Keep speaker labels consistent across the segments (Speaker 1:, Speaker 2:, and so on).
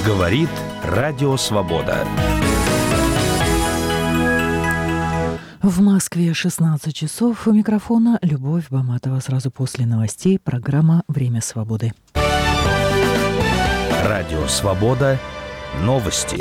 Speaker 1: Говорит Радио Свобода.
Speaker 2: В Москве 16 часов. У микрофона Любовь Баматова. Сразу после новостей программа «Время свободы».
Speaker 1: Радио Свобода. Новости.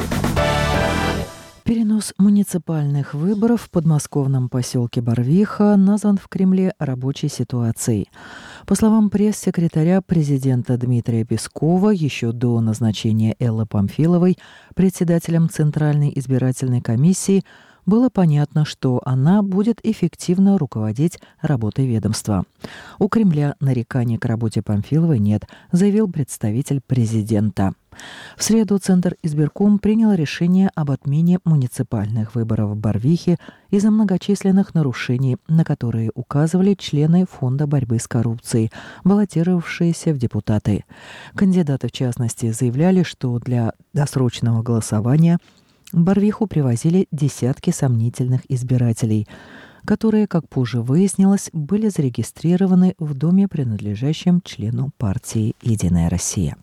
Speaker 2: Перенос муниципальных выборов в подмосковном поселке Барвиха назван в Кремле рабочей ситуацией. По словам пресс-секретаря президента Дмитрия Пескова, еще до назначения Эллы Памфиловой председателем Центральной избирательной комиссии было понятно, что она будет эффективно руководить работой ведомства. У Кремля нареканий к работе Памфиловой нет, заявил представитель президента. В среду Центр избирком принял решение об отмене муниципальных выборов в Барвихе из-за многочисленных нарушений, на которые указывали члены Фонда борьбы с коррупцией, баллотировавшиеся в депутаты. Кандидаты, в частности, заявляли, что для досрочного голосования в Барвиху привозили десятки сомнительных избирателей, которые, как позже выяснилось, были зарегистрированы в доме, принадлежащем члену партии «Единая Россия».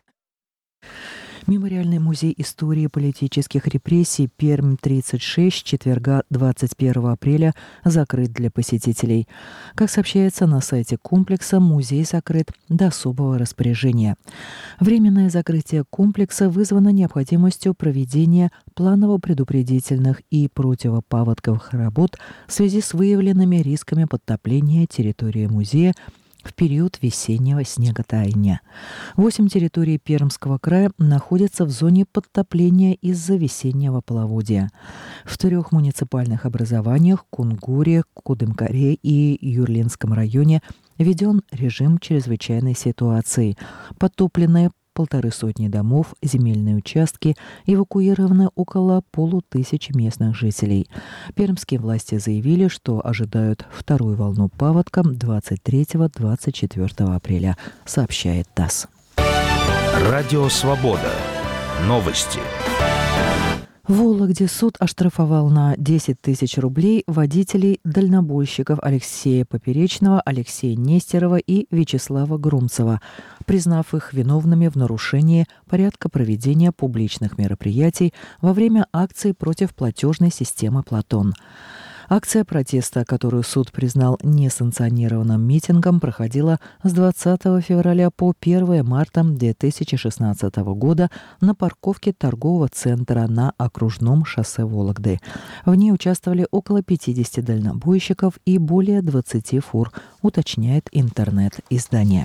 Speaker 2: Мемориальный музей истории политических репрессий Пермь-36 с четверга 21 апреля закрыт для посетителей. Как сообщается на сайте комплекса, музей закрыт до особого распоряжения. Временное закрытие комплекса вызвано необходимостью проведения планово-предупредительных и противопаводковых работ в связи с выявленными рисками подтопления территории музея в период весеннего снеготаяния. 8 территорий Пермского края находятся в зоне подтопления из-за весеннего половодья. В 3 муниципальных образованиях – Кунгуре, Кудымкаре и Юрлинском районе – введен режим чрезвычайной ситуации. Подтопленные 150 домов, земельные участки, эвакуированы около 500 местных жителей. Пермские власти заявили, что ожидают вторую волну паводка 23-24 апреля, сообщает ТАСС.
Speaker 1: Радио Свобода. Новости.
Speaker 2: В Вологде суд оштрафовал на 10 тысяч рублей водителей-дальнобойщиков Алексея Поперечного, Алексея Нестерова и Вячеслава Грумцева, признав их виновными в нарушении порядка проведения публичных мероприятий во время акции против платежной системы «Платон». Акция протеста, которую суд признал несанкционированным митингом, проходила с 20 февраля по 1 марта 2016 года на парковке торгового центра на окружном шоссе Вологды. В ней участвовали около 50 дальнобойщиков и более 20 фур, уточняет интернет-издание.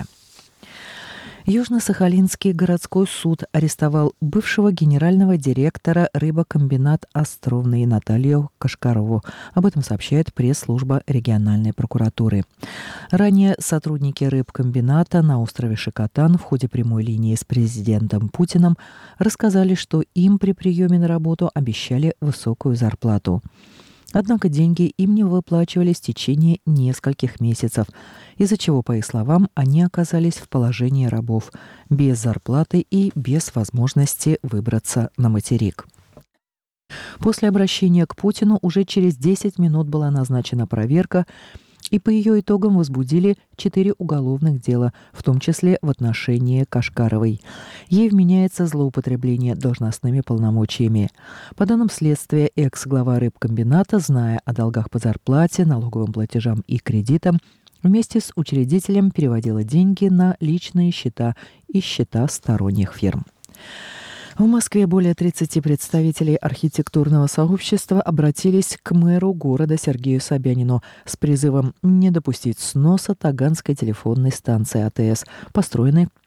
Speaker 2: Южно-Сахалинский городской суд арестовал бывшего генерального директора рыбокомбинат «Островный» Наталью Кашкарову. Об этом сообщает пресс-служба региональной прокуратуры. Ранее сотрудники рыбкомбината на острове Шикотан в ходе прямой линии с президентом Путиным рассказали, что им при приеме на работу обещали высокую зарплату. Однако деньги им не выплачивались в течение нескольких месяцев, из-за чего, по их словам, они оказались в положении рабов, без зарплаты и без возможности выбраться на материк. После обращения к Путину уже через 10 минут была назначена проверка, и по ее итогам возбудили 4 уголовных дела, в том числе в отношении Кашкаровой. Ей вменяется злоупотребление должностными полномочиями. По данным следствия, экс-глава рыбкомбината, зная о долгах по зарплате, налоговым платежам и кредитам, вместе с учредителем переводила деньги на личные счета и счета сторонних фирм. В Москве более 30 представителей архитектурного сообщества обратились к мэру города Сергею Собянину с призывом не допустить сноса Таганской телефонной станции АТС, построенной в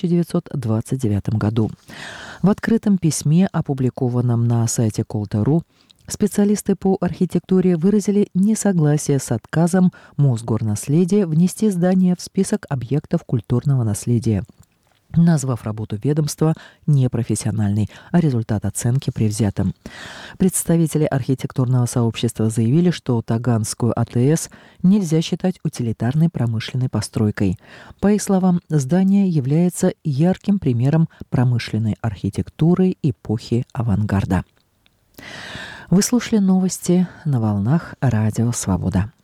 Speaker 2: 1929 году. В открытом письме, опубликованном на сайте Колта.ру, специалисты по архитектуре выразили несогласие с отказом Мосгорнаследия внести здание в список объектов культурного наследия, назвав работу ведомства непрофессиональной, а результат оценки предвзятым. Представители архитектурного сообщества заявили, что Таганскую АТС нельзя считать утилитарной промышленной постройкой. По их словам, здание является ярким примером промышленной архитектуры эпохи авангарда. Вы слушали новости на волнах Радио Свобода.